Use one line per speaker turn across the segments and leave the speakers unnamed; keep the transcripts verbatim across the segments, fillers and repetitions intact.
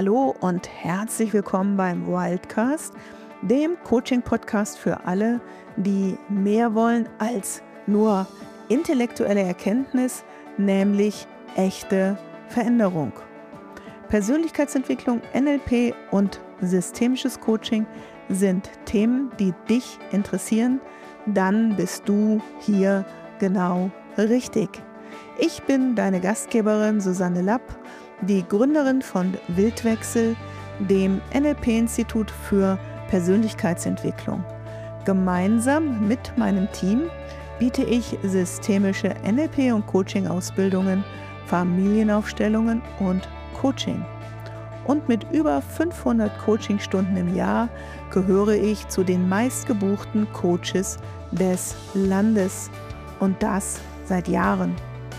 Hallo und herzlich willkommen beim Wildcast, dem Coaching-Podcast für alle, die mehr wollen als nur intellektuelle Erkenntnis, nämlich echte Veränderung. Persönlichkeitsentwicklung, N L P und systemisches Coaching sind Themen, die dich interessieren. Dann bist du hier genau richtig. Ich bin deine Gastgeberin Susanne Lapp, die Gründerin von Wildwechsel, dem N L P-Institut für Persönlichkeitsentwicklung. Gemeinsam mit meinem Team biete ich systemische N L P- und Coaching-Ausbildungen, Familienaufstellungen und Coaching. Und mit über fünfhundert Coachingstunden im Jahr gehöre ich zu den meistgebuchten Coaches des Landes. Und das seit Jahren.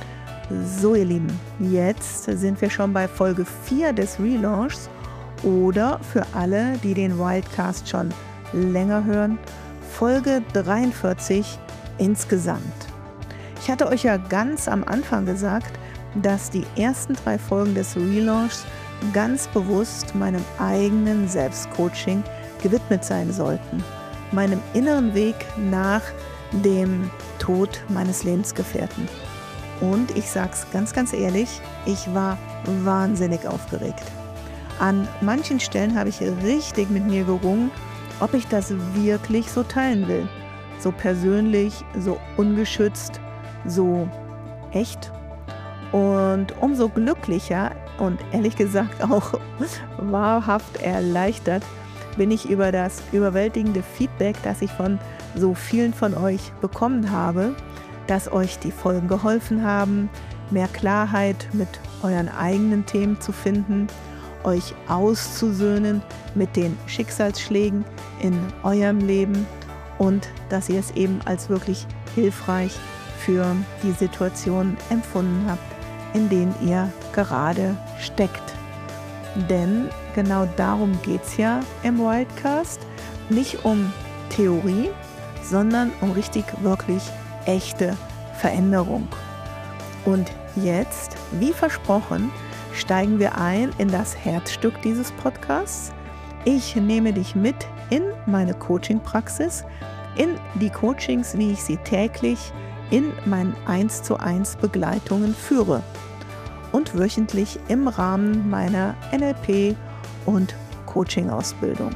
So ihr Lieben, jetzt sind wir schon bei Folge vier des Relaunchs oder für alle, die den Wildcast schon länger hören, Folge dreiundvierzig insgesamt. Ich hatte euch ja ganz am Anfang gesagt, dass die ersten drei Folgen des Relaunchs ganz bewusst meinem eigenen Selbstcoaching gewidmet sein sollten, meinem inneren Weg nach dem Tod meines Lebensgefährten. Und ich sag's ganz, ganz ehrlich, ich war wahnsinnig aufgeregt. An manchen Stellen habe ich richtig mit mir gerungen, ob ich das wirklich so teilen will. So persönlich, so ungeschützt, so echt. Und umso glücklicher und ehrlich gesagt auch wahrhaft erleichtert bin ich über das überwältigende Feedback, das ich von so vielen von euch bekommen habe, dass euch die Folgen geholfen haben, mehr Klarheit mit euren eigenen Themen zu finden, euch auszusöhnen mit den Schicksalsschlägen in eurem Leben und dass ihr es eben als wirklich hilfreich für die Situation empfunden habt, in denen ihr gerade steckt. Denn genau darum geht es ja im Wildcast, nicht um Theorie, sondern um richtig, wirklich echte Veränderung. Und jetzt, wie versprochen, steigen wir ein in das Herzstück dieses Podcasts. Ich nehme dich mit in meine Coaching-Praxis, in die Coachings, wie ich sie täglich in meinen eins zu eins Begleitungen führe und wöchentlich im Rahmen meiner N L P- und Coaching-Ausbildung.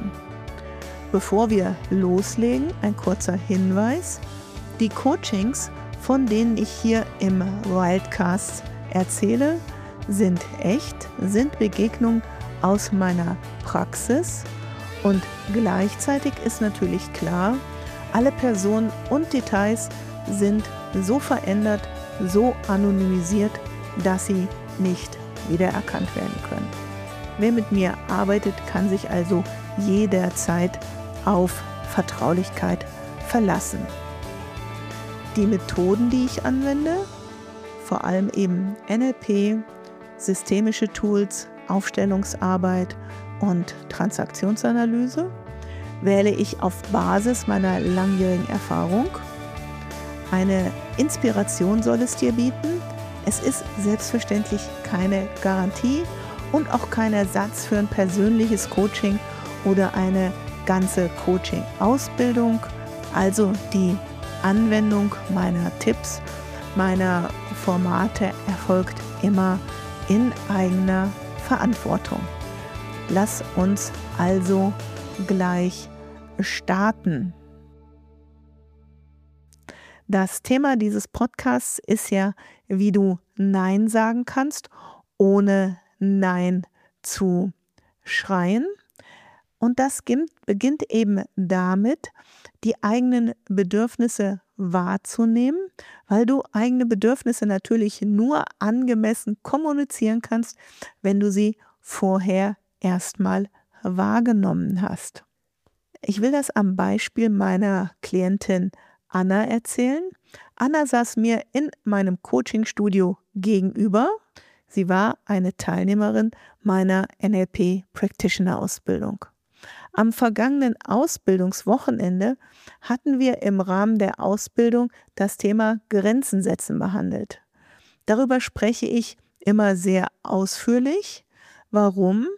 Bevor wir loslegen, ein kurzer Hinweis. Die Coachings, von denen ich hier im Wildcast erzähle, sind echt, sind Begegnungen aus meiner Praxis und gleichzeitig ist natürlich klar, alle Personen und Details sind so verändert, so anonymisiert, dass sie nicht wiedererkannt werden können. Wer mit mir arbeitet, kann sich also jederzeit auf Vertraulichkeit verlassen. Die Methoden, die ich anwende, vor allem eben N L P, systemische Tools, Aufstellungsarbeit und Transaktionsanalyse, wähle ich auf Basis meiner langjährigen Erfahrung. Eine Inspiration soll es dir bieten. Es ist selbstverständlich keine Garantie und auch kein Ersatz für ein persönliches Coaching oder eine ganze Coaching-Ausbildung. Also die Anwendung meiner Tipps, meiner Formate erfolgt immer in eigener Verantwortung. Lass uns also gleich starten. Das Thema dieses Podcasts ist ja, wie du Nein sagen kannst, ohne Nein zu schreien. Und das beginnt eben damit, die eigenen Bedürfnisse wahrzunehmen, weil du eigene Bedürfnisse natürlich nur angemessen kommunizieren kannst, wenn du sie vorher erstmal wahrgenommen hast. Ich will das am Beispiel meiner Klientin Anna erzählen. Anna saß mir in meinem Coachingstudio gegenüber. Sie war eine Teilnehmerin meiner N L P-Practitioner-Ausbildung. Am vergangenen Ausbildungswochenende hatten wir im Rahmen der Ausbildung das Thema Grenzen setzen behandelt. Darüber spreche ich immer sehr ausführlich. Warum?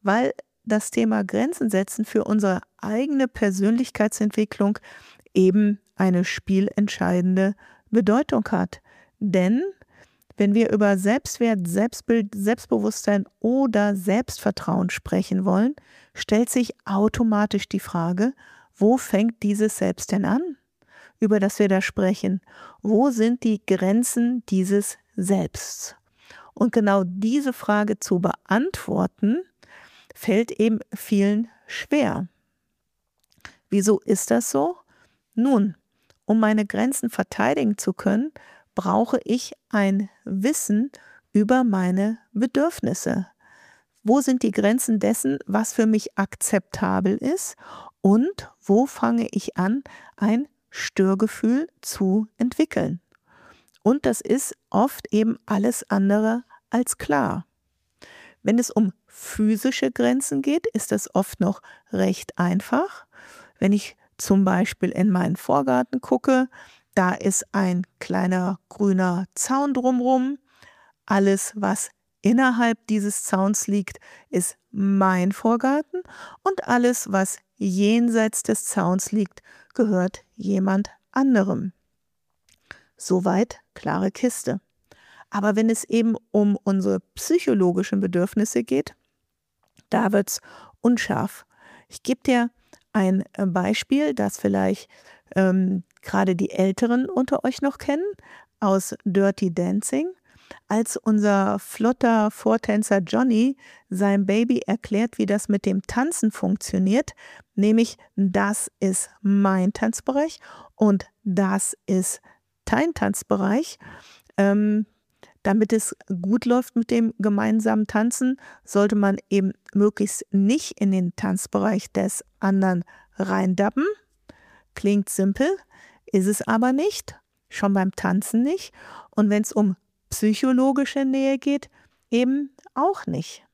weil das Thema Grenzen setzen für unsere eigene Persönlichkeitsentwicklung eben eine spielentscheidende Bedeutung hat. Denn wenn wir über Selbstwert, Selbstbild, Selbstbewusstsein oder Selbstvertrauen sprechen wollen, stellt sich automatisch die Frage, wo fängt dieses Selbst denn an, über das wir da sprechen? Wo sind die Grenzen dieses Selbsts? Und genau diese Frage zu beantworten, fällt eben vielen schwer. Wieso ist das so? Nun, um meine Grenzen verteidigen zu können, brauche ich ein Wissen über meine Bedürfnisse. Wo sind die Grenzen dessen, was für mich akzeptabel ist? Und wo fange ich an, ein Störgefühl zu entwickeln? Und das ist oft eben alles andere als klar. Wenn es um physische Grenzen geht, ist das oft noch recht einfach. Wenn ich zum Beispiel in meinen Vorgarten gucke, da ist ein kleiner grüner Zaun drumherum. Alles, was innerhalb dieses Zauns liegt, ist mein Vorgarten und alles, was jenseits des Zauns liegt, gehört jemand anderem. Soweit klare Kiste. Aber wenn es eben um unsere psychologischen Bedürfnisse geht, da wird es unscharf. Ich gebe dir ein Beispiel, das vielleicht ähm, gerade die Älteren unter euch noch kennen, aus Dirty Dancing. Als unser flotter Vortänzer Johnny seinem Baby erklärt, wie das mit dem Tanzen funktioniert, nämlich das ist mein Tanzbereich und das ist dein Tanzbereich. Ähm, damit es gut läuft mit dem gemeinsamen Tanzen, sollte man eben möglichst nicht in den Tanzbereich des anderen reindappen. Klingt simpel, ist es aber nicht, schon beim Tanzen nicht. Und wenn es um psychologische Nähe geht, eben auch nicht.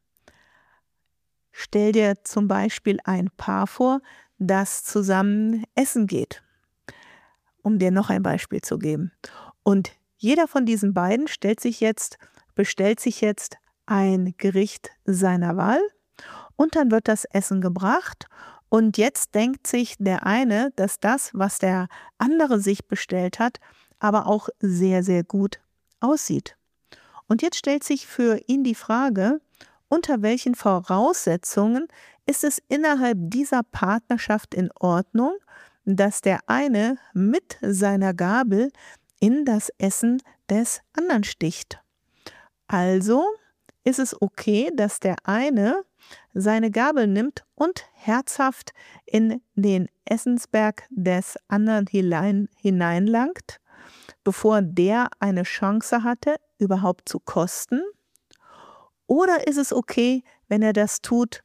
Stell dir zum Beispiel ein Paar vor, das zusammen essen geht, um dir noch ein Beispiel zu geben. Und jeder von diesen beiden stellt sich jetzt, bestellt sich jetzt ein Gericht seiner Wahl und dann wird das Essen gebracht. Und jetzt denkt sich der eine, dass das, was der andere sich bestellt hat, aber auch sehr, sehr gut aussieht. Und jetzt stellt sich für ihn die Frage, unter welchen Voraussetzungen ist es innerhalb dieser Partnerschaft in Ordnung, dass der eine mit seiner Gabel in das Essen des anderen sticht. Also ist es okay, dass der eine seine Gabel nimmt und herzhaft in den Essensberg des anderen hinein, hineinlangt, bevor der eine Chance hatte, überhaupt zu kosten? Oder ist es okay, wenn er das tut,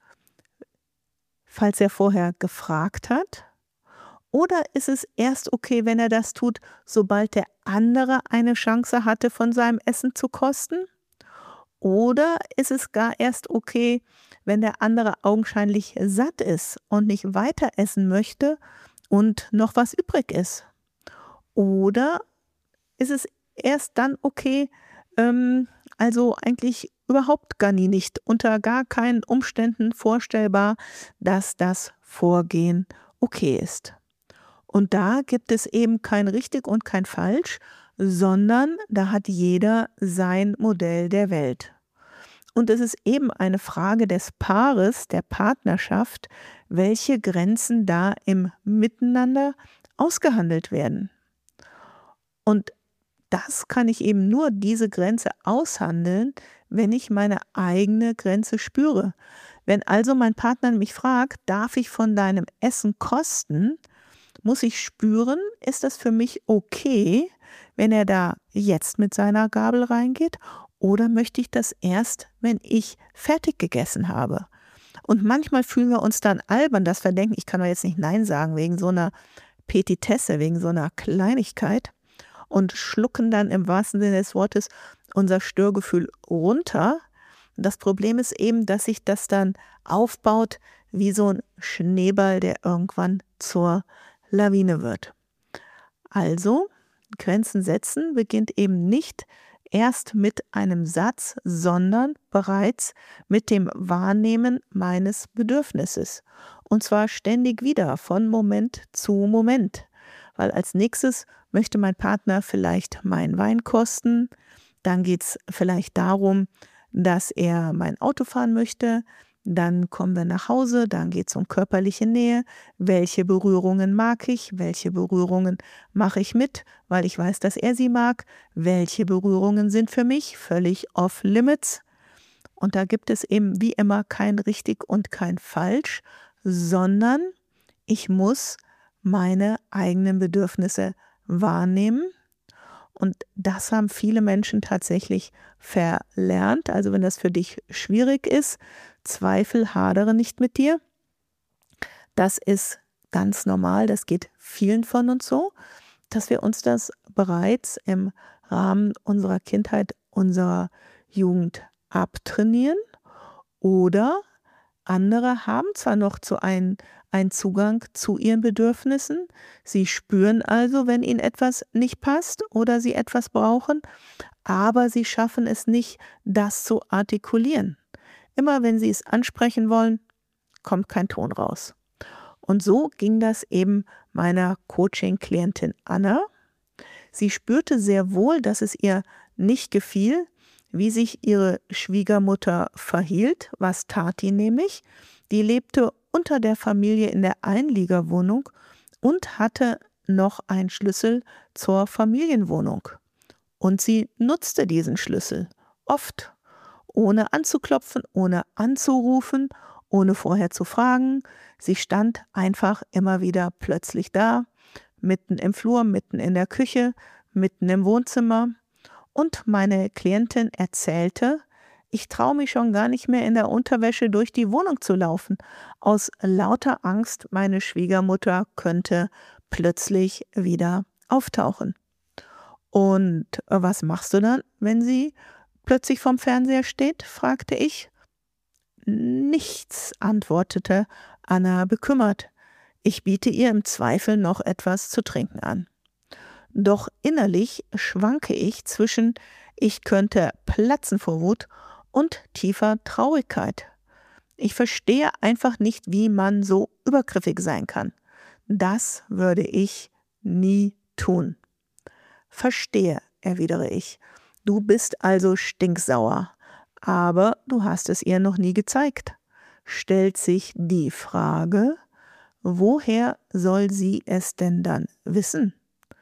falls er vorher gefragt hat? Oder ist es erst okay, wenn er das tut, sobald der andere eine Chance hatte, von seinem Essen zu kosten? Oder ist es gar erst okay, wenn der andere augenscheinlich satt ist und nicht weiter essen möchte und noch was übrig ist? Oder ist es erst dann okay, ähm, also eigentlich überhaupt gar nie nicht, unter gar keinen Umständen vorstellbar, dass das Vorgehen okay ist? Und da gibt es eben kein richtig und kein falsch, sondern da hat jeder sein Modell der Welt. Und es ist eben eine Frage des Paares, der Partnerschaft, welche Grenzen da im Miteinander ausgehandelt werden. Und das kann ich eben nur diese Grenze aushandeln, wenn ich meine eigene Grenze spüre. Wenn also mein Partner mich fragt, darf ich von deinem Essen kosten, muss ich spüren, ist das für mich okay, wenn er da jetzt mit seiner Gabel reingeht, oder möchte ich das erst, wenn ich fertig gegessen habe? Und manchmal fühlen wir uns dann albern, dass wir denken, ich kann doch jetzt nicht Nein sagen wegen so einer Petitesse, wegen so einer Kleinigkeit, und schlucken dann im wahrsten Sinne des Wortes unser Störgefühl runter. Das Problem ist eben, dass sich das dann aufbaut wie so ein Schneeball, der irgendwann zur Lawine wird. Also, Grenzen setzen beginnt eben nicht erst mit einem Satz, sondern bereits mit dem Wahrnehmen meines Bedürfnisses. Und zwar ständig wieder, von Moment zu Moment. Weil als nächstes möchte mein Partner vielleicht meinen Wein kosten. Dann geht es vielleicht darum, dass er mein Auto fahren möchte. Dann kommen wir nach Hause, dann geht es um körperliche Nähe. Welche Berührungen mag ich? Welche Berührungen mache ich mit, weil ich weiß, dass er sie mag? Welche Berührungen sind für mich völlig off limits? Und da gibt es eben wie immer kein richtig und kein falsch, sondern ich muss meine eigenen Bedürfnisse wahrnehmen. Und das haben viele Menschen tatsächlich verlernt. Also wenn das für dich schwierig ist, Zweifel, hadere nicht mit dir. Das ist ganz normal, das geht vielen von uns so, dass wir uns das bereits im Rahmen unserer Kindheit, unserer Jugend abtrainieren. Oder andere haben zwar noch zu ein, einen Zugang zu ihren Bedürfnissen, sie spüren also, wenn ihnen etwas nicht passt oder sie etwas brauchen, aber sie schaffen es nicht, das zu artikulieren. Immer wenn sie es ansprechen wollen, kommt kein Ton raus. Und so ging das eben meiner Coaching-Klientin Anna. Sie spürte sehr wohl, dass es ihr nicht gefiel, wie sich ihre Schwiegermutter verhielt. Was tat die nämlich? Die lebte unter der Familie in der Einliegerwohnung und hatte noch einen Schlüssel zur Familienwohnung. Und sie nutzte diesen Schlüssel oft, ohne anzuklopfen, ohne anzurufen, ohne vorher zu fragen. Sie stand einfach immer wieder plötzlich da, mitten im Flur, mitten in der Küche, mitten im Wohnzimmer. Und meine Klientin erzählte, ich traue mich schon gar nicht mehr in der Unterwäsche durch die Wohnung zu laufen, aus lauter Angst, meine Schwiegermutter könnte plötzlich wieder auftauchen. Und was machst du dann, wenn sie plötzlich vorm Fernseher steht, fragte ich. Nichts, antwortete Anna bekümmert. Ich biete ihr im Zweifel noch etwas zu trinken an. Doch innerlich schwanke ich zwischen, ich könnte platzen vor Wut und tiefer Traurigkeit. Ich verstehe einfach nicht, wie man so übergriffig sein kann. Das würde ich nie tun. Verstehe, erwidere ich. Du bist also stinksauer, aber du hast es ihr noch nie gezeigt. Stellt sich die Frage, woher soll sie es denn dann wissen?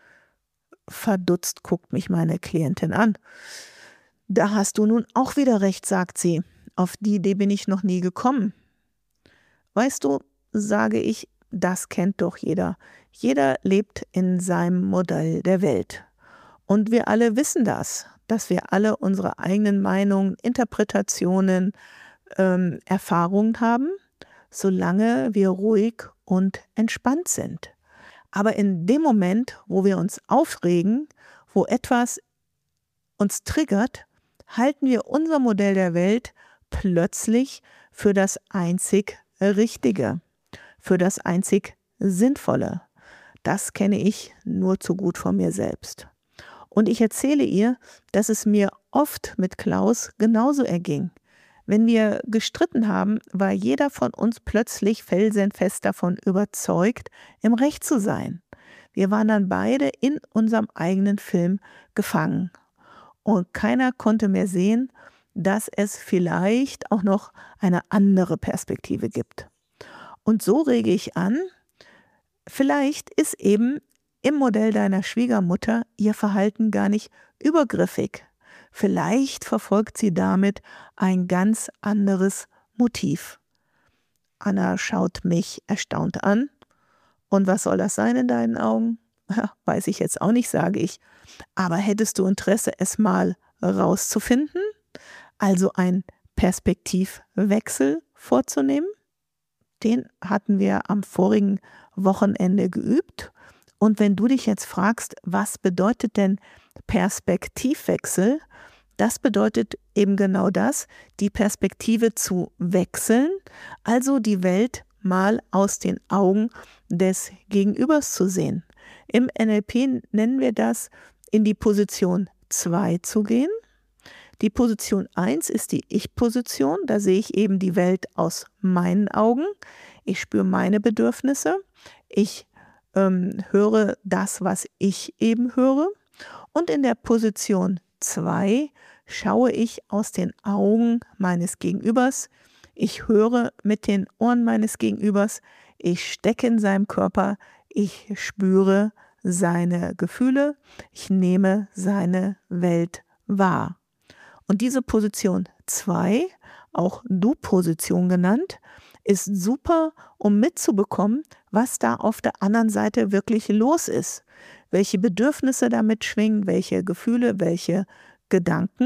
Verdutzt guckt mich meine Klientin an. Da hast du nun auch wieder recht, sagt sie. Auf die Idee bin ich noch nie gekommen. Weißt du, sage ich, das kennt doch jeder. Jeder lebt in seinem Modell der Welt. Und wir alle wissen das, dass wir alle unsere eigenen Meinungen, Interpretationen, ähm, Erfahrungen haben, solange wir ruhig und entspannt sind. Aber in dem Moment, wo wir uns aufregen, wo etwas uns triggert, halten wir unser Modell der Welt plötzlich für das einzig Richtige, für das einzig Sinnvolle. Das kenne ich nur zu gut von mir selbst. Und ich erzähle ihr, dass es mir oft mit Klaus genauso erging. Wenn wir gestritten haben, war jeder von uns plötzlich felsenfest davon überzeugt, im Recht zu sein. Wir waren dann beide in unserem eigenen Film gefangen. Und keiner konnte mehr sehen, dass es vielleicht auch noch eine andere Perspektive gibt. Und so rege ich an, vielleicht ist eben im Modell deiner Schwiegermutter ihr Verhalten gar nicht übergriffig. Vielleicht verfolgt sie damit ein ganz anderes Motiv. Anna schaut mich erstaunt an. Und was soll das sein in deinen Augen? Ja, weiß ich jetzt auch nicht, sage ich. Aber hättest du Interesse, es mal rauszufinden? Also einen Perspektivwechsel vorzunehmen? Den hatten wir am vorigen Wochenende geübt. Und wenn du dich jetzt fragst, was bedeutet denn Perspektivwechsel? Das bedeutet eben genau das, die Perspektive zu wechseln, also die Welt mal aus den Augen des Gegenübers zu sehen. Im N L P nennen wir das in die Position zwei zu gehen. Die Position eins ist die Ich-Position. Da sehe ich eben die Welt aus meinen Augen. Ich spüre meine Bedürfnisse. Ich ähm, höre das, was ich eben höre. Und in der Position zwei schaue ich aus den Augen meines Gegenübers. Ich höre mit den Ohren meines Gegenübers. Ich stecke in seinem Körper. Ich spüre seine Gefühle. Ich nehme seine Welt wahr. Und diese Position zwei, auch Du-Position genannt, ist super, um mitzubekommen, was da auf der anderen Seite wirklich los ist. Welche Bedürfnisse damit schwingen, welche Gefühle, welche Gedanken.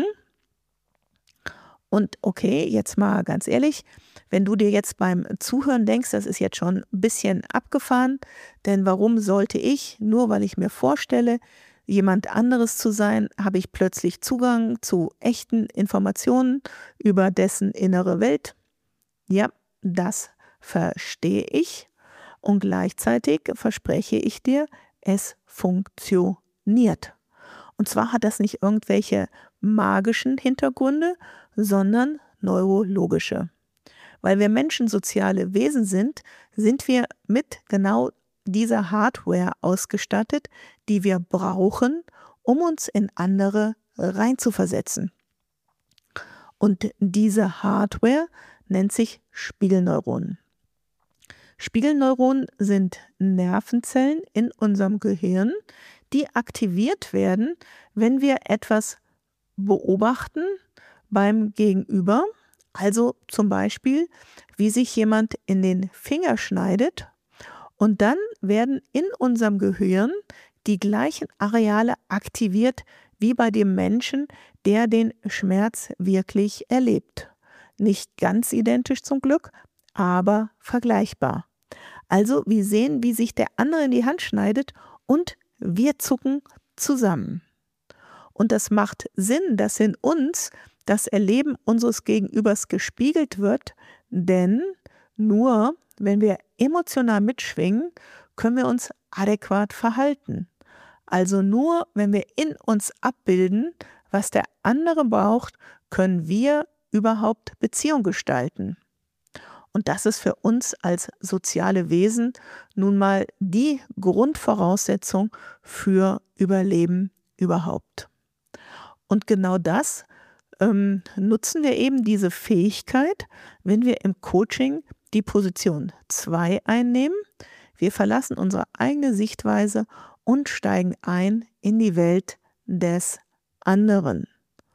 Und okay, jetzt mal ganz ehrlich, wenn du dir jetzt beim Zuhören denkst, das ist jetzt schon ein bisschen abgefahren, denn warum sollte ich, nur weil ich mir vorstelle, jemand anderes zu sein, habe ich plötzlich Zugang zu echten Informationen über dessen innere Welt? Ja, das verstehe ich und gleichzeitig verspreche ich dir, es funktioniert. Und zwar hat das nicht irgendwelche magischen Hintergründe, sondern neurologische. Weil wir Menschen soziale Wesen sind, sind wir mit genau dieser Hardware ausgestattet, die wir brauchen, um uns in andere reinzuversetzen. Und diese Hardware nennt sich Spiegelneuronen. Spiegelneuronen sind Nervenzellen in unserem Gehirn, die aktiviert werden, wenn wir etwas beobachten beim Gegenüber. Also zum Beispiel, wie sich jemand in den Finger schneidet. Und dann werden in unserem Gehirn die gleichen Areale aktiviert wie bei dem Menschen, der den Schmerz wirklich erlebt. Nicht ganz identisch zum Glück, aber vergleichbar. Also wir sehen, wie sich der andere in die Hand schneidet und wir zucken zusammen. Und das macht Sinn, dass in uns das Erleben unseres Gegenübers gespiegelt wird, denn nur wenn wir emotional mitschwingen, können wir uns adäquat verhalten. Also nur wenn wir in uns abbilden, was der andere braucht, können wir überhaupt Beziehung gestalten. Und das ist für uns als soziale Wesen nun mal die Grundvoraussetzung für Überleben überhaupt. Und genau das ähm, nutzen wir eben diese Fähigkeit, wenn wir im Coaching die Position zwei einnehmen. Wir verlassen unsere eigene Sichtweise und steigen ein in die Welt des anderen.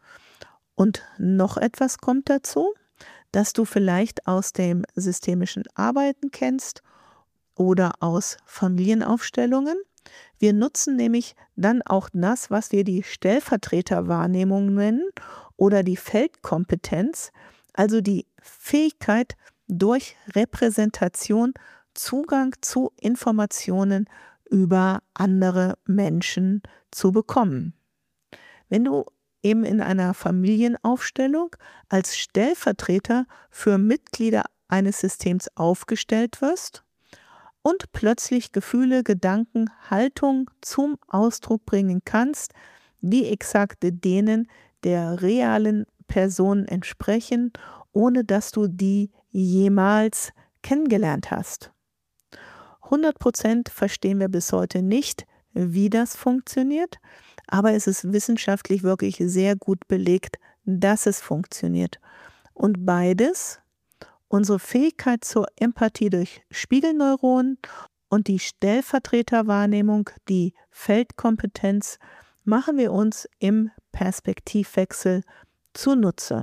Und noch etwas kommt dazu, dass du vielleicht aus dem systemischen Arbeiten kennst oder aus Familienaufstellungen. Wir nutzen nämlich dann auch das, was wir die Stellvertreterwahrnehmung nennen oder die Feldkompetenz, also die Fähigkeit, durch Repräsentation Zugang zu Informationen über andere Menschen zu bekommen. Wenn du eben in einer Familienaufstellung als Stellvertreter für Mitglieder eines Systems aufgestellt wirst und plötzlich Gefühle, Gedanken, Haltung zum Ausdruck bringen kannst, die exakt denen der realen Person entsprechen, ohne dass du die jemals kennengelernt hast. hundert Prozent verstehen wir bis heute nicht, wie das funktioniert, aber es ist wissenschaftlich wirklich sehr gut belegt, dass es funktioniert. Und beides, unsere Fähigkeit zur Empathie durch Spiegelneuronen und die Stellvertreterwahrnehmung, die Feldkompetenz, machen wir uns im Perspektivwechsel zunutze.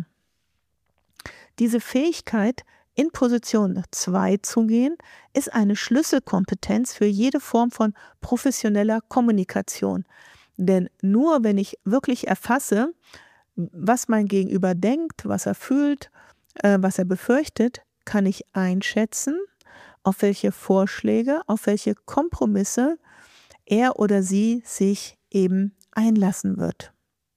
Diese Fähigkeit, in Position zwei zu gehen, ist eine Schlüsselkompetenz für jede Form von professioneller Kommunikation. Denn nur wenn ich wirklich erfasse, was mein Gegenüber denkt, was er fühlt, äh, was er befürchtet, kann ich einschätzen, auf welche Vorschläge, auf welche Kompromisse er oder sie sich eben einlassen wird.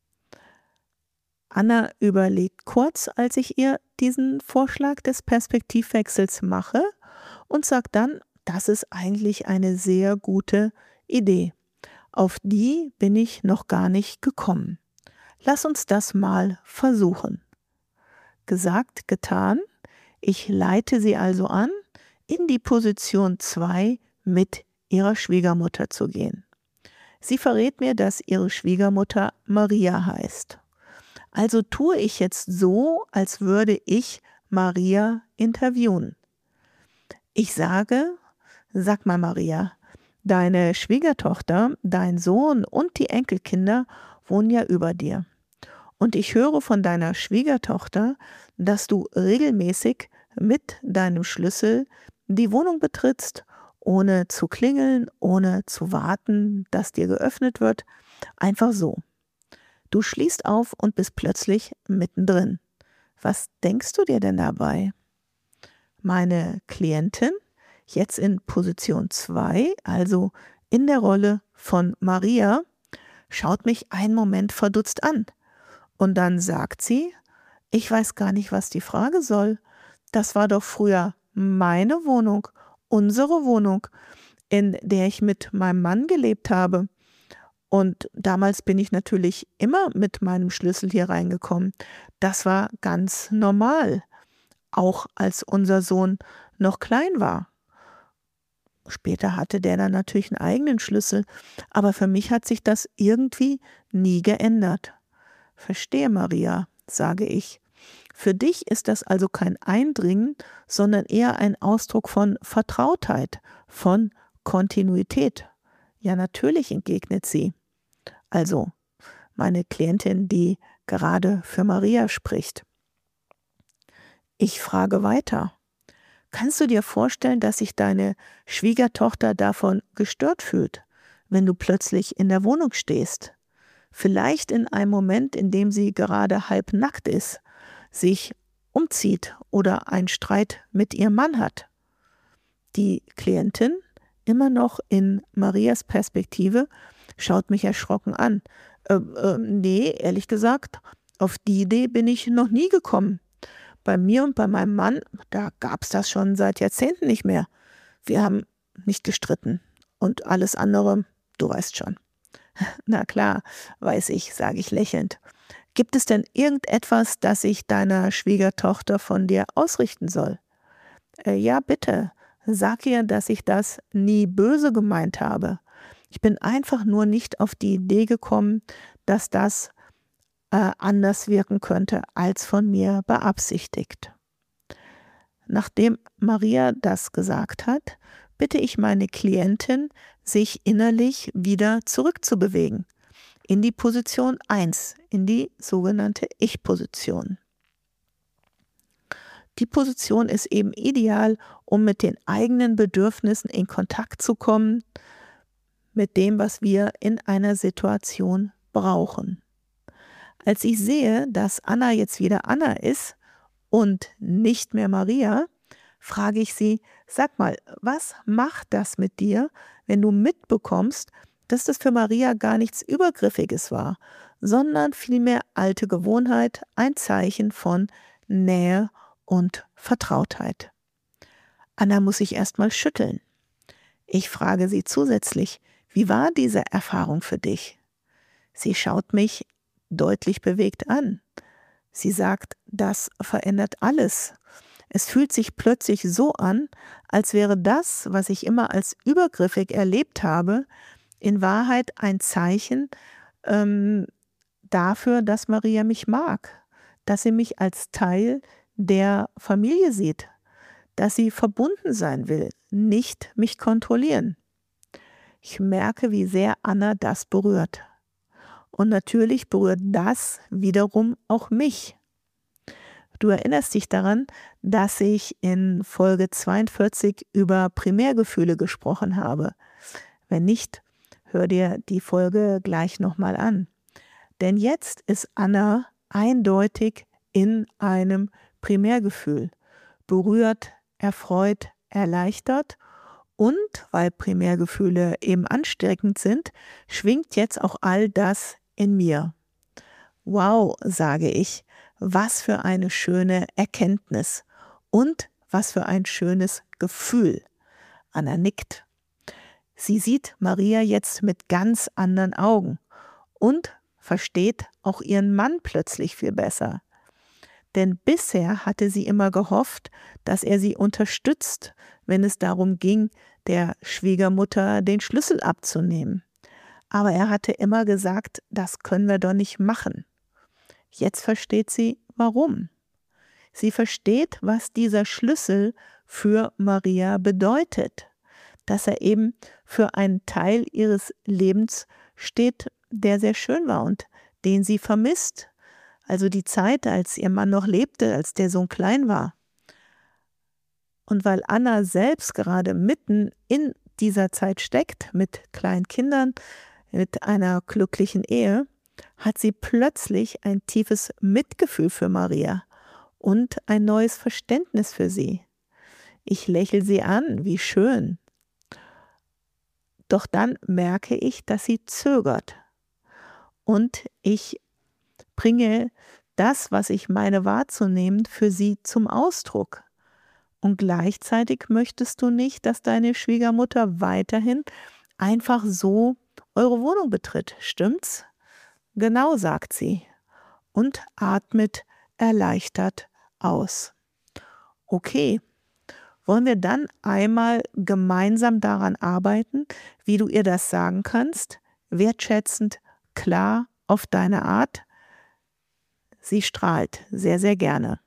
Anna überlegt kurz, als ich ihr diesen Vorschlag des Perspektivwechsels mache und sagt dann, das ist eigentlich eine sehr gute Idee. Auf die bin ich noch gar nicht gekommen. Lass uns das mal versuchen. Gesagt, getan. Ich leite sie also an, in die Position zwei mit ihrer Schwiegermutter zu gehen. Sie verrät mir, dass ihre Schwiegermutter Maria heißt. Also tue ich jetzt so, als würde ich Maria interviewen. Ich sage, sag mal Maria, deine Schwiegertochter, dein Sohn und die Enkelkinder wohnen ja über dir. Und ich höre von deiner Schwiegertochter, dass du regelmäßig mit deinem Schlüssel die Wohnung betrittst, ohne zu klingeln, ohne zu warten, dass dir geöffnet wird. Einfach so. Du schließt auf und bist plötzlich mittendrin. Was denkst du dir denn dabei? Meine Klientin, jetzt in Position zwei, also in der Rolle von Maria, schaut mich einen Moment verdutzt an. Und dann sagt sie, ich weiß gar nicht, was die Frage soll. Das war doch früher meine Wohnung, unsere Wohnung, in der ich mit meinem Mann gelebt habe. Und damals bin ich natürlich immer mit meinem Schlüssel hier reingekommen. Das war ganz normal, auch als unser Sohn noch klein war. Später hatte der dann natürlich einen eigenen Schlüssel, aber für mich hat sich das irgendwie nie geändert. Verstehe, Maria, sage ich. Für dich ist das also kein Eindringen, sondern eher ein Ausdruck von Vertrautheit, von Kontinuität. Ja, natürlich, entgegnet sie. Also, meine Klientin, die gerade für Maria spricht. Ich frage weiter. Kannst du dir vorstellen, dass sich deine Schwiegertochter davon gestört fühlt, wenn du plötzlich in der Wohnung stehst? Vielleicht in einem Moment, in dem sie gerade halb nackt ist, sich umzieht oder einen Streit mit ihrem Mann hat. Die Klientin, immer noch in Marias Perspektive, schaut mich erschrocken an. Äh, äh, nee, ehrlich gesagt, auf die Idee bin ich noch nie gekommen. Bei mir und bei meinem Mann, da gab es das schon seit Jahrzehnten nicht mehr. Wir haben nicht gestritten und alles andere, du weißt schon. Na klar, weiß ich, sage ich lächelnd. Gibt es denn irgendetwas, das ich deiner Schwiegertochter von dir ausrichten soll? Äh, ja, bitte, sag ihr, dass ich das nie böse gemeint habe. Ich bin einfach nur nicht auf die Idee gekommen, dass das äh, anders wirken könnte, als von mir beabsichtigt. Nachdem Maria das gesagt hat, bitte ich meine Klientin, sich innerlich wieder zurückzubewegen, in die Position eins, in die sogenannte Ich-Position. Die Position ist eben ideal, um mit den eigenen Bedürfnissen in Kontakt zu kommen, mit dem, was wir in einer Situation brauchen. Als ich sehe, dass Anna jetzt wieder Anna ist und nicht mehr Maria, frage ich sie, sag mal, was macht das mit dir, wenn du mitbekommst, dass das für Maria gar nichts Übergriffiges war, sondern vielmehr alte Gewohnheit, ein Zeichen von Nähe und Vertrautheit. Anna muss sich erstmal schütteln. Ich frage sie zusätzlich, wie war diese Erfahrung für dich? Sie schaut mich deutlich bewegt an. Sie sagt, das verändert alles. Es fühlt sich plötzlich so an, als wäre das, was ich immer als übergriffig erlebt habe, in Wahrheit ein Zeichen ähm, dafür, dass Maria mich mag, dass sie mich als Teil der Familie sieht, dass sie verbunden sein will, nicht mich kontrollieren. Ich merke, wie sehr Anna das berührt. Und natürlich berührt das wiederum auch mich. Du erinnerst dich daran, dass ich in Folge zweiundvierzig über Primärgefühle gesprochen habe. Wenn nicht, hör dir die Folge gleich nochmal an. Denn jetzt ist Anna eindeutig in einem Primärgefühl. Berührt, erfreut, erleichtert. Und weil Primärgefühle eben ansteckend sind, schwingt jetzt auch all das in mir. Wow, sage ich, was für eine schöne Erkenntnis und was für ein schönes Gefühl. Anna nickt. Sie sieht Maria jetzt mit ganz anderen Augen und versteht auch ihren Mann plötzlich viel besser. Denn bisher hatte sie immer gehofft, dass er sie unterstützt, wenn es darum ging, der Schwiegermutter den Schlüssel abzunehmen. Aber er hatte immer gesagt, das können wir doch nicht machen. Jetzt versteht sie, warum. Sie versteht, was dieser Schlüssel für Maria bedeutet, dass er eben für einen Teil ihres Lebens steht, der sehr schön war und den sie vermisst. Also die Zeit, als ihr Mann noch lebte, als der Sohn klein war. Und weil Anna selbst gerade mitten in dieser Zeit steckt, mit kleinen Kindern, mit einer glücklichen Ehe, hat sie plötzlich ein tiefes Mitgefühl für Maria und ein neues Verständnis für sie. Ich lächle sie an, wie schön. Doch dann merke ich, dass sie zögert. Und ich bringe das, was ich meine wahrzunehmen, für sie zum Ausdruck. Und gleichzeitig möchtest du nicht, dass deine Schwiegermutter weiterhin einfach so eure Wohnung betritt, stimmt's? Genau, sagt sie und atmet erleichtert aus. Okay, wollen wir dann einmal gemeinsam daran arbeiten, wie du ihr das sagen kannst? Wertschätzend, klar, auf deine Art. Sie strahlt sehr, sehr gerne.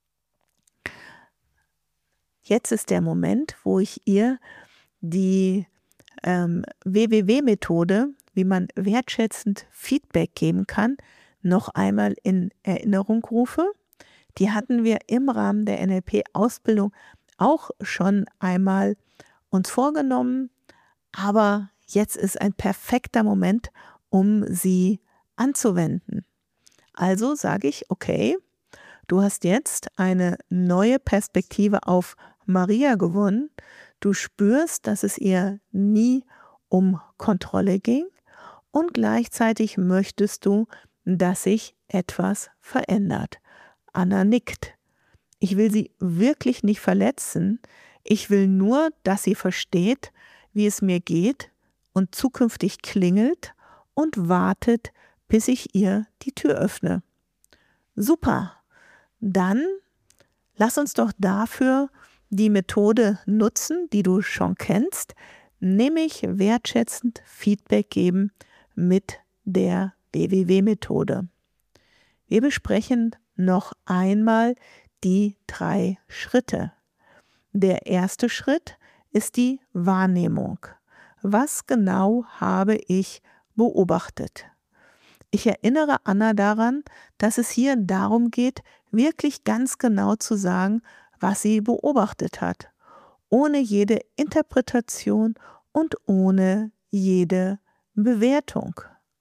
Jetzt ist der Moment, wo ich ihr die ähm, W W W-Methode, wie man wertschätzend Feedback geben kann, noch einmal in Erinnerung rufe. Die hatten wir im Rahmen der N L P-Ausbildung auch schon einmal uns vorgenommen, aber jetzt ist ein perfekter Moment, um sie anzuwenden. Also sage ich, okay, du hast jetzt eine neue Perspektive auf Maria gewonnen. Du spürst, dass es ihr nie um Kontrolle ging und gleichzeitig möchtest du, dass sich etwas verändert. Anna nickt. Ich will sie wirklich nicht verletzen. Ich will nur, dass sie versteht, wie es mir geht und zukünftig klingelt und wartet, bis ich ihr die Tür öffne. Super. Dann lass uns doch dafür die Methode nutzen, die du schon kennst, nämlich wertschätzend Feedback geben mit der W W W-Methode. Wir besprechen noch einmal die drei Schritte. Der erste Schritt ist die Wahrnehmung. Was genau habe ich beobachtet? Ich erinnere Anna daran, dass es hier darum geht, wirklich ganz genau zu sagen, was sie beobachtet hat, ohne jede Interpretation und ohne jede Bewertung.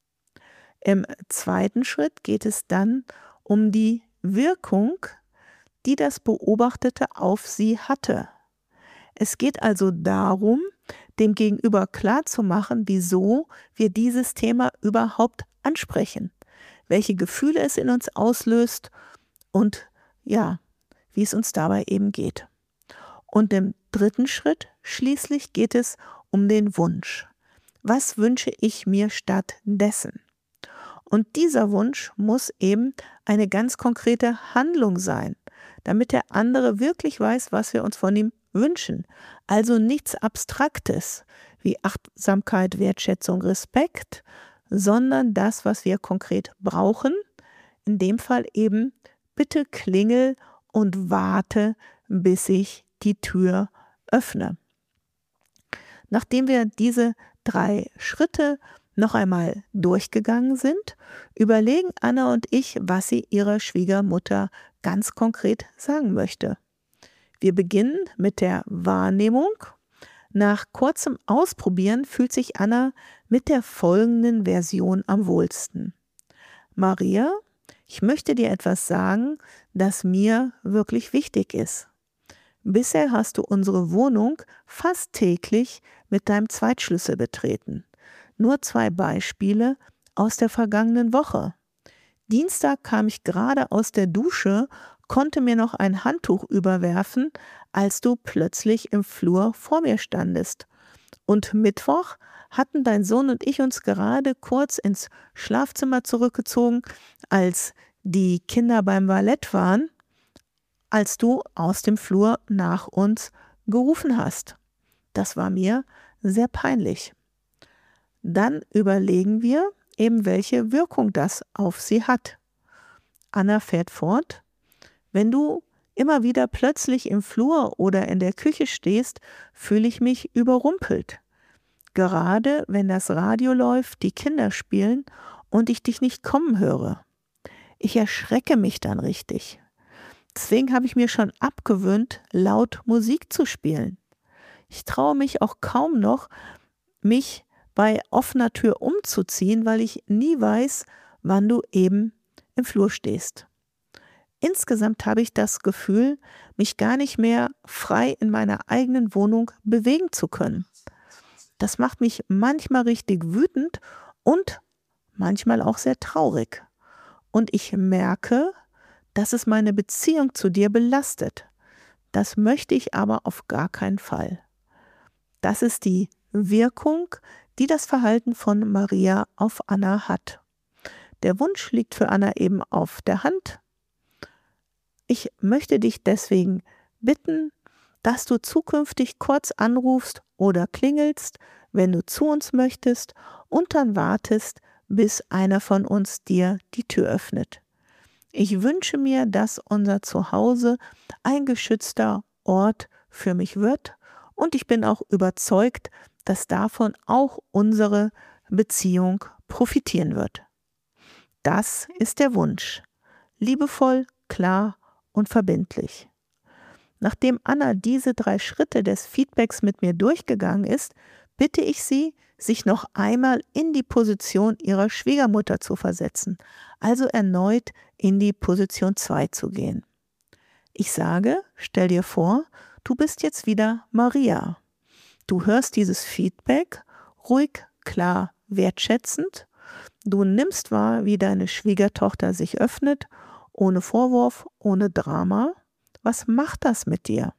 Im zweiten Schritt geht es dann um die Wirkung, die das Beobachtete auf sie hatte. Es geht also darum, dem Gegenüber klarzumachen, wieso wir dieses Thema überhaupt ansprechen, welche Gefühle es in uns auslöst und ja, wie es uns dabei eben geht. Und im dritten Schritt schließlich geht es um den Wunsch. Was wünsche ich mir stattdessen? Und dieser Wunsch muss eben eine ganz konkrete Handlung sein, damit der andere wirklich weiß, was wir uns von ihm wünschen. Also nichts Abstraktes wie Achtsamkeit, Wertschätzung, Respekt, sondern das, was wir konkret brauchen. In dem Fall eben, bitte klingel und warte, bis ich die Tür öffne. Nachdem wir diese drei Schritte noch einmal durchgegangen sind, überlegen Anna und ich, was sie ihrer Schwiegermutter ganz konkret sagen möchte. Wir beginnen mit der Wahrnehmung. Nach kurzem Ausprobieren fühlt sich Anna mit der folgenden Version am wohlsten. Maria, ich möchte dir etwas sagen, das mir wirklich wichtig ist. Bisher hast du unsere Wohnung fast täglich mit deinem Zweitschlüssel betreten. Nur zwei Beispiele aus der vergangenen Woche. Dienstag kam ich gerade aus der Dusche, konnte mir noch ein Handtuch überwerfen, als du plötzlich im Flur vor mir standest. Und Mittwoch hatten dein Sohn und ich uns gerade kurz ins Schlafzimmer zurückgezogen, als die Kinder beim Ballett waren, als du aus dem Flur nach uns gerufen hast. Das war mir sehr peinlich. Dann überlegen wir eben, welche Wirkung das auf sie hat. Anna fährt fort: Wenn du immer wieder plötzlich im Flur oder in der Küche stehst, fühle ich mich überrumpelt. Gerade wenn das Radio läuft, die Kinder spielen und ich dich nicht kommen höre. Ich erschrecke mich dann richtig. Deswegen habe ich mir schon abgewöhnt, laut Musik zu spielen. Ich traue mich auch kaum noch, mich bei offener Tür umzuziehen, weil ich nie weiß, wann du eben im Flur stehst. Insgesamt habe ich das Gefühl, mich gar nicht mehr frei in meiner eigenen Wohnung bewegen zu können. Das macht mich manchmal richtig wütend und manchmal auch sehr traurig. Und ich merke, dass es meine Beziehung zu dir belastet. Das möchte ich aber auf gar keinen Fall. Das ist die Wirkung, die das Verhalten von Maria auf Anna hat. Der Wunsch liegt für Anna eben auf der Hand. Ich möchte dich deswegen bitten, dass du zukünftig kurz anrufst oder klingelst, wenn du zu uns möchtest, und dann wartest, bis einer von uns dir die Tür öffnet. Ich wünsche mir, dass unser Zuhause ein geschützter Ort für mich wird, und ich bin auch überzeugt, dass davon auch unsere Beziehung profitieren wird. Das ist der Wunsch. Liebevoll, klar und verbindlich. Nachdem Anna diese drei Schritte des Feedbacks mit mir durchgegangen ist, bitte ich sie, sich noch einmal in die Position ihrer Schwiegermutter zu versetzen, also erneut in die Position zwei zu gehen. Ich sage, stell dir vor, du bist jetzt wieder Maria. Du hörst dieses Feedback ruhig, klar, wertschätzend. Du nimmst wahr, wie deine Schwiegertochter sich öffnet, ohne Vorwurf, ohne Drama. Was macht das mit dir?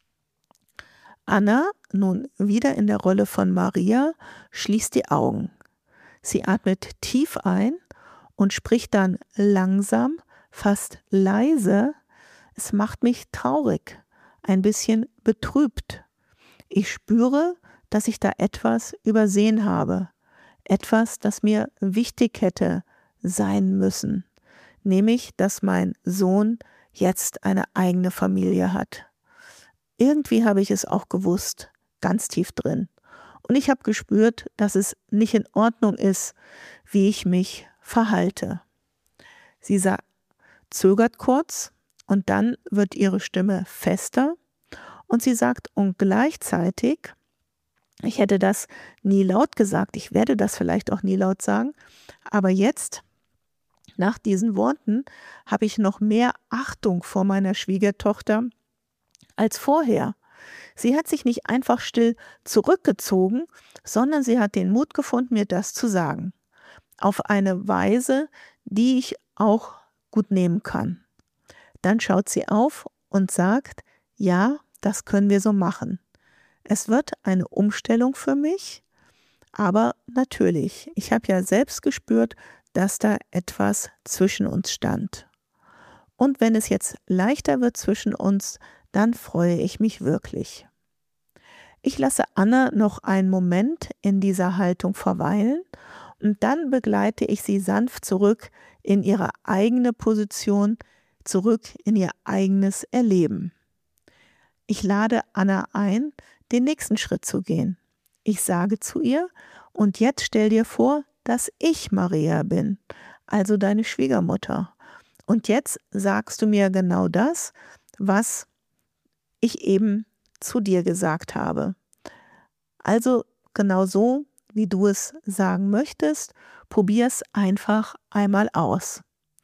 Anna, nun wieder in der Rolle von Maria, schließt die Augen. Sie atmet tief ein und spricht dann langsam, fast leise: Es macht mich traurig, ein bisschen betrübt. Ich spüre, dass ich da etwas übersehen habe. Etwas, das mir wichtig hätte sein müssen. Nämlich, dass mein Sohn jetzt eine eigene Familie hat. Irgendwie habe ich es auch gewusst, ganz tief drin. Und ich habe gespürt, dass es nicht in Ordnung ist, wie ich mich verhalte. Sie sa- zögert kurz und dann wird ihre Stimme fester und sie sagt, und gleichzeitig, ich hätte das nie laut gesagt, ich werde das vielleicht auch nie laut sagen, aber jetzt, nach diesen Worten, habe ich noch mehr Achtung vor meiner Schwiegertochter als vorher. Sie hat sich nicht einfach still zurückgezogen, sondern sie hat den Mut gefunden, mir das zu sagen. Auf eine Weise, die ich auch gut nehmen kann. Dann schaut sie auf und sagt, ja, das können wir so machen. Es wird eine Umstellung für mich, aber natürlich, ich habe ja selbst gespürt, dass da etwas zwischen uns stand. Und wenn es jetzt leichter wird zwischen uns, dann freue ich mich wirklich. Ich lasse Anna noch einen Moment in dieser Haltung verweilen und dann begleite ich sie sanft zurück in ihre eigene Position, zurück in ihr eigenes Erleben. Ich lade Anna ein, den nächsten Schritt zu gehen. Ich sage zu ihr, und jetzt stell dir vor, dass ich Maria bin, also deine Schwiegermutter. Und jetzt sagst du mir genau das, was ich eben zu dir gesagt habe. Also genau so, wie du es sagen möchtest, probier es einfach einmal aus.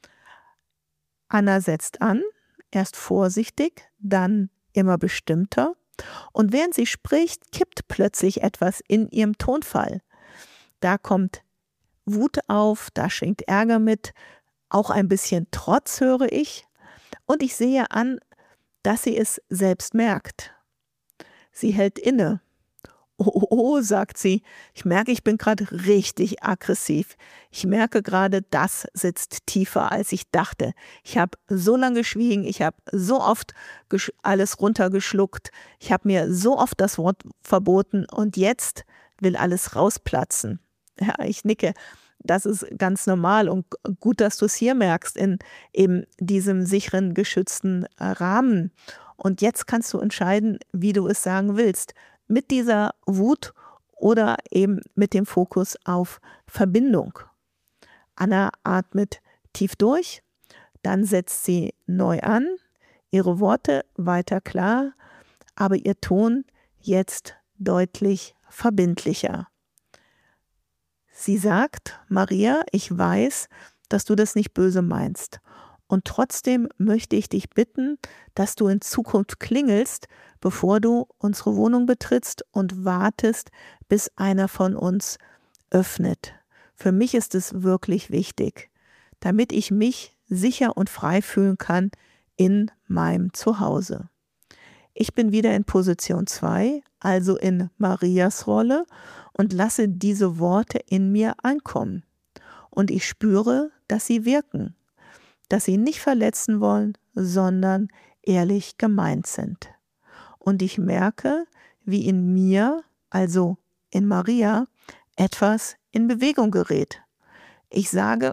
Anna setzt an, erst vorsichtig, dann immer bestimmter. Und während sie spricht, kippt plötzlich etwas in ihrem Tonfall. Da kommt Wut auf, da schwingt Ärger mit, auch ein bisschen Trotz höre ich. Und ich sehe an, dass sie es selbst merkt. Sie hält inne Oh, oh, oh, sagt sie, ich merke, ich bin gerade richtig aggressiv. Ich merke gerade, das sitzt tiefer, als ich dachte. Ich habe so lange geschwiegen, ich habe so oft gesch- alles runtergeschluckt, ich habe mir so oft das Wort verboten und jetzt will alles rausplatzen. Ja, ich nicke. Das ist ganz normal und g- gut, dass du es hier merkst, in eben diesem sicheren, geschützten äh, Rahmen. Und jetzt kannst du entscheiden, wie du es sagen willst. Mit dieser Wut oder eben mit dem Fokus auf Verbindung. Anna atmet tief durch, dann setzt sie neu an, ihre Worte weiter klar, aber ihr Ton jetzt deutlich verbindlicher. Sie sagt, Maria, ich weiß, dass du das nicht böse meinst. Und trotzdem möchte ich dich bitten, dass du in Zukunft klingelst, bevor du unsere Wohnung betrittst und wartest, bis einer von uns öffnet. Für mich ist es wirklich wichtig, damit ich mich sicher und frei fühlen kann in meinem Zuhause. Ich bin wieder in Position zwei, also in Marias Rolle und lasse diese Worte in mir ankommen. Und ich spüre, dass sie wirken, dass sie nicht verletzen wollen, sondern ehrlich gemeint sind. Und ich merke, wie in mir, also in Maria, etwas in Bewegung gerät. Ich sage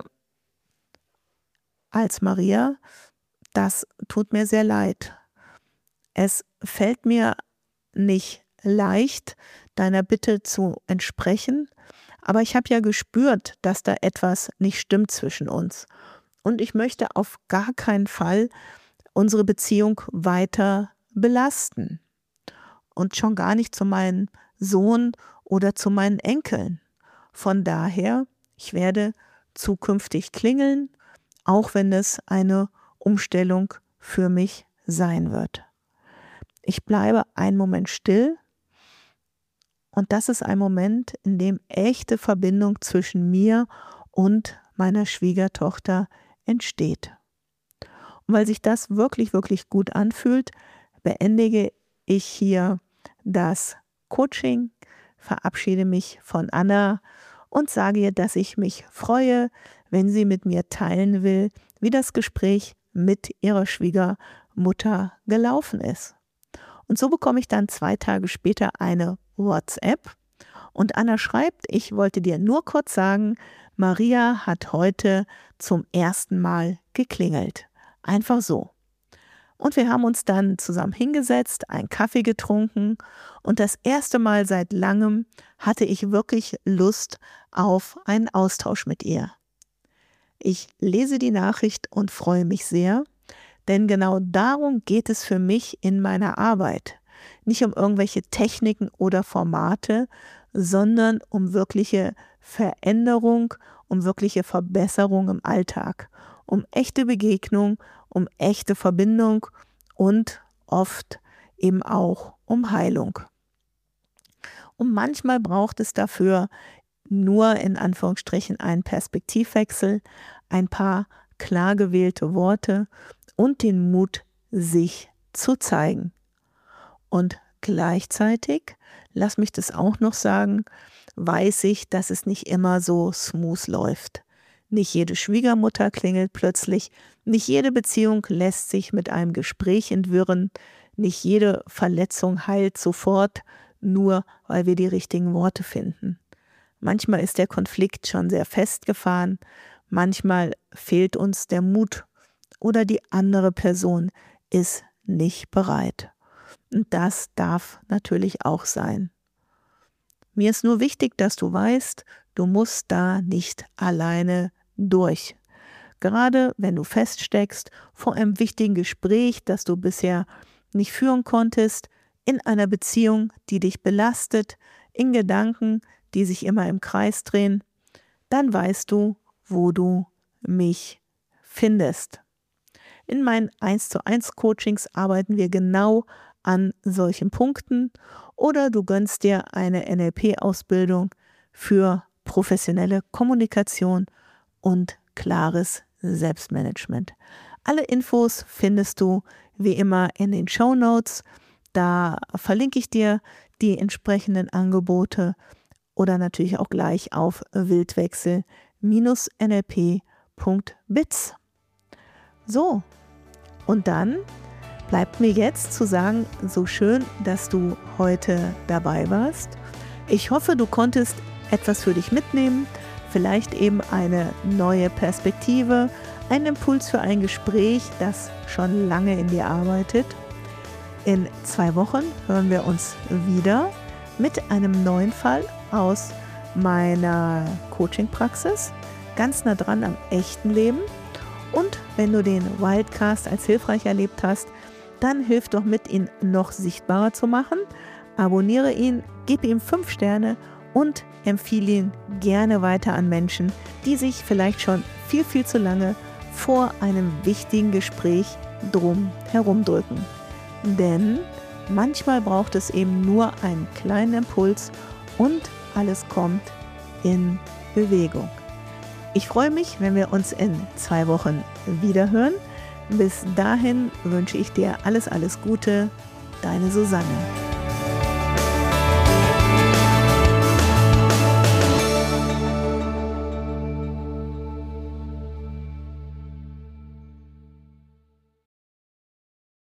als Maria, das tut mir sehr leid. Es fällt mir nicht leicht, deiner Bitte zu entsprechen, aber ich habe ja gespürt, dass da etwas nicht stimmt zwischen uns. Und ich möchte auf gar keinen Fall unsere Beziehung weiter belasten. Und schon gar nicht zu meinem Sohn oder zu meinen Enkeln. Von daher, ich werde zukünftig klingeln, auch wenn es eine Umstellung für mich sein wird. Ich bleibe einen Moment still und das ist ein Moment, in dem echte Verbindung zwischen mir und meiner Schwiegertochter entsteht. Und weil sich das wirklich, wirklich gut anfühlt, beendige ich hier das Coaching, verabschiede mich von Anna und sage ihr, dass ich mich freue, wenn sie mit mir teilen will, wie das Gespräch mit ihrer Schwiegermutter gelaufen ist. Und so bekomme ich dann zwei Tage später eine WhatsApp und Anna schreibt, ich wollte dir nur kurz sagen, Maria hat heute zum ersten Mal geklingelt. Einfach so. Und wir haben uns dann zusammen hingesetzt, einen Kaffee getrunken und das erste Mal seit langem hatte ich wirklich Lust auf einen Austausch mit ihr. Ich lese die Nachricht und freue mich sehr, denn genau darum geht es für mich in meiner Arbeit. Nicht um irgendwelche Techniken oder Formate, sondern um wirkliche Veränderung, um wirkliche Verbesserung im Alltag, um echte Begegnung, um echte Verbindung und oft eben auch um Heilung. Und manchmal braucht es dafür nur in Anführungsstrichen einen Perspektivwechsel, ein paar klar gewählte Worte und den Mut, sich zu zeigen. Und gleichzeitig, lass mich das auch noch sagen, weiß ich, dass es nicht immer so smooth läuft. Nicht jede Schwiegermutter klingelt plötzlich, nicht jede Beziehung lässt sich mit einem Gespräch entwirren, nicht jede Verletzung heilt sofort, nur weil wir die richtigen Worte finden. Manchmal ist der Konflikt schon sehr festgefahren, manchmal fehlt uns der Mut oder die andere Person ist nicht bereit. Und das darf natürlich auch sein. Mir ist nur wichtig, dass du weißt, du musst da nicht alleine durch. Gerade wenn du feststeckst vor einem wichtigen Gespräch, das du bisher nicht führen konntest, in einer Beziehung, die dich belastet, in Gedanken, die sich immer im Kreis drehen, dann weißt du, wo du mich findest. In meinen eins zu eins Coachings arbeiten wir genau an solchen Punkten oder du gönnst dir eine N L P-Ausbildung für professionelle Kommunikation und klares Selbstmanagement. Alle Infos findest du wie immer in den Shownotes. Da verlinke ich dir die entsprechenden Angebote oder natürlich auch gleich auf wildwechsel Bindestrich N L P Punkt biz. So, und dann bleibt mir jetzt zu sagen, so schön, dass du heute dabei warst. Ich hoffe, du konntest etwas für dich mitnehmen, vielleicht eben eine neue Perspektive, einen Impuls für ein Gespräch, das schon lange in dir arbeitet. In zwei Wochen hören wir uns wieder mit einem neuen Fall aus meiner Coaching-Praxis, ganz nah dran am echten Leben. Und wenn du den Wildcast als hilfreich erlebt hast, dann hilf doch mit, ihn noch sichtbarer zu machen. Abonniere ihn, gib ihm fünf Sterne und empfehle ihn gerne weiter an Menschen, die sich vielleicht schon viel, viel zu lange vor einem wichtigen Gespräch drum herumdrücken. Denn manchmal braucht es eben nur einen kleinen Impuls und alles kommt in Bewegung. Ich freue mich, wenn wir uns in zwei Wochen wiederhören. Bis dahin wünsche ich dir alles, alles Gute. Deine Susanne.